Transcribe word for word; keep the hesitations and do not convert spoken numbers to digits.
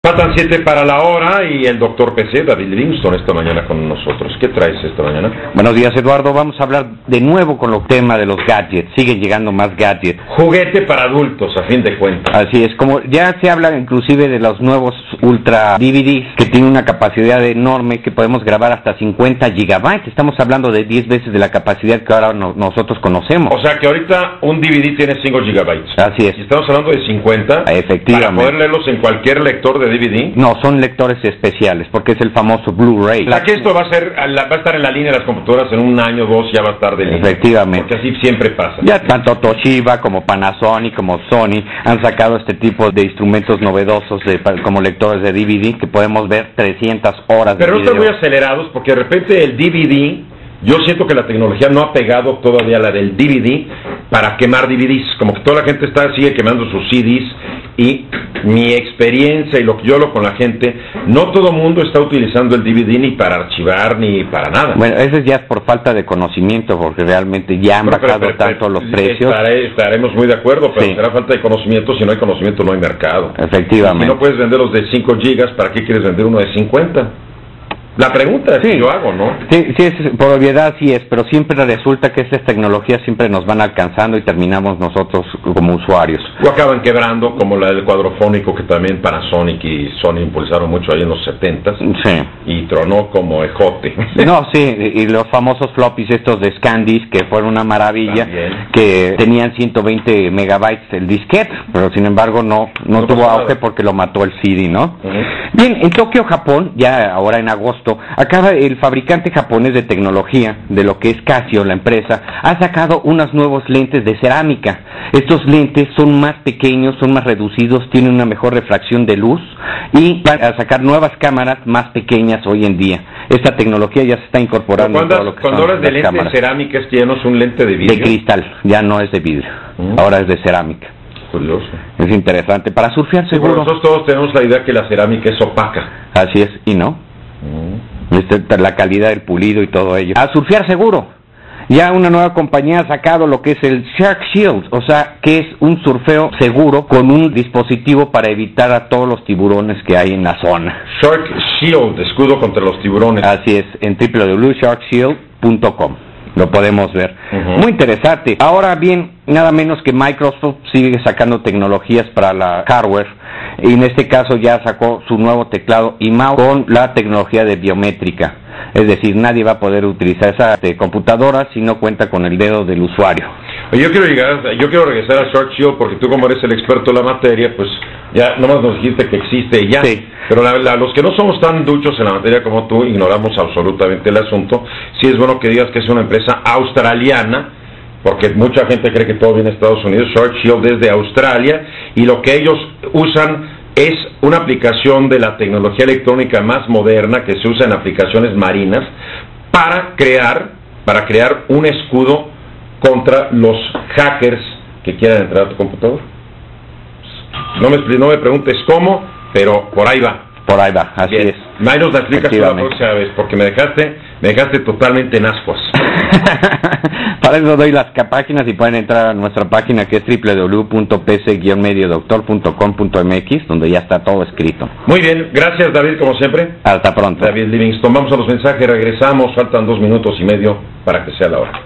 Faltan siete para la hora y el doctor P C, David Livingstone, esta mañana con nosotros. ¿Qué traes esta mañana? Buenos días, Eduardo. Vamos a hablar de nuevo con el tema de los gadgets. Siguen llegando más gadgets. Juguete para adultos, a fin de cuentas. Así es, como ya se habla inclusive de los nuevos Ultra D V Ds, que tienen una capacidad enorme, que podemos grabar hasta cincuenta gigabytes. Estamos hablando de diez veces de la capacidad que ahora no, nosotros conocemos. O sea que ahorita un D V D tiene cinco gigabytes. Así es. Y estamos hablando de cincuenta. Efectivamente. Para poder leerlos en cualquier lector de D V D. No, son lectores especiales, porque es el famoso Blu-ray. O sea que esto va a ser, va a estar en la línea de las computadoras en un año, dos, ya va a estar de línea. Efectivamente. Porque así siempre pasa. Ya tanto Toshiba como Panasonic como Sony han sacado este tipo de instrumentos novedosos de, como lectores de D V D que podemos ver trescientas horas de Pero no video. están muy acelerados porque de repente el D V D, yo siento que la tecnología no ha pegado todavía la del D V D para quemar D V Ds, como que toda la gente está sigue quemando sus C Ds y mi experiencia y lo que yo hablo con la gente, no todo el mundo está utilizando el D V D ni para archivar ni para nada. Bueno, eso ya es por falta de conocimiento, porque realmente ya han pero, bajado pero, pero, tanto pero, los precios. Estaré, estaremos muy de acuerdo, pero sí. será falta de conocimiento. Si no hay conocimiento no hay mercado. Efectivamente. Si no puedes vender los de cinco gigas, ¿para qué quieres vender uno de cincuenta? La pregunta es sí. que yo hago, ¿no? Sí, sí, es, por obviedad sí es, pero siempre resulta que estas tecnologías siempre nos van alcanzando y terminamos nosotros como usuarios. O acaban quebrando, como la del cuadrofónico, que también Panasonic y Sony impulsaron mucho ahí en los setentas. Sí. Y tronó como ejote. No, sí, y los famosos floppies estos de ScanDisk, que fueron una maravilla, también. Que tenían ciento veinte megabytes el disquete, pero sin embargo no, no, no tuvo auge nada. Porque lo mató el C D, ¿no? Uh-huh. Bien, en Tokio, Japón, ya ahora en agosto, acaba el fabricante japonés de tecnología, de lo que es Casio, la empresa, ha sacado unos nuevos lentes de cerámica. Estos lentes son más pequeños, son más reducidos, tienen una mejor refracción de luz y van a sacar nuevas cámaras más pequeñas hoy en día. Esta tecnología ya se está incorporando en todo lo que cuando hablas de lente de cerámica, es que ya no es un lente de vidrio. De cristal, ya no es de vidrio, ¿Mm? Ahora es de cerámica. Curioso. Es interesante, para surfear seguro. Sí, nosotros todos tenemos la idea que la cerámica es opaca. Así es, y no. Mm. La calidad del pulido y todo ello. A surfear seguro. Ya una nueva compañía ha sacado lo que es el Shark Shield, o sea, que es un surfeo seguro con un dispositivo para evitar a todos los tiburones que hay en la zona. Shark Shield, escudo contra los tiburones. Así es, en doble u doble u doble u punto shark shield punto com. Lo podemos ver. Uh-huh. Muy interesante. Ahora bien, nada menos que Microsoft sigue sacando tecnologías para la hardware, y en este caso ya sacó su nuevo teclado y mouse con la tecnología de biométrica. Es decir, nadie va a poder utilizar esa de computadora si no cuenta con el dedo del usuario. Yo quiero llegar, yo quiero regresar a Shark Shield porque tú, como eres el experto en la materia, pues ya nomás nos dijiste que existe y ya. Sí. Pero la, la, los que no somos tan duchos en la materia como tú, ignoramos absolutamente el asunto. Sí es bueno que digas que es una empresa australiana, porque mucha gente cree que todo viene de Estados Unidos. Shark Shield es de Australia y lo que ellos usan es una aplicación de la tecnología electrónica más moderna que se usa en aplicaciones marinas para crear, para crear un escudo contra los hackers que quieran entrar a tu computador. No me, no me preguntes cómo, pero por ahí va. Por ahí va, así Bien. es. Ahí nos la explicas tú la próxima vez, porque me dejaste, me dejaste totalmente en ascuas. Para eso doy las páginas y pueden entrar a nuestra página que es doble u doble u doble u punto p c guion medio doctor punto com punto m x, donde ya está todo escrito. Muy bien, gracias David, como siempre. Hasta pronto. David Livingstone, vamos a los mensajes, regresamos, faltan dos minutos y medio para que sea la hora.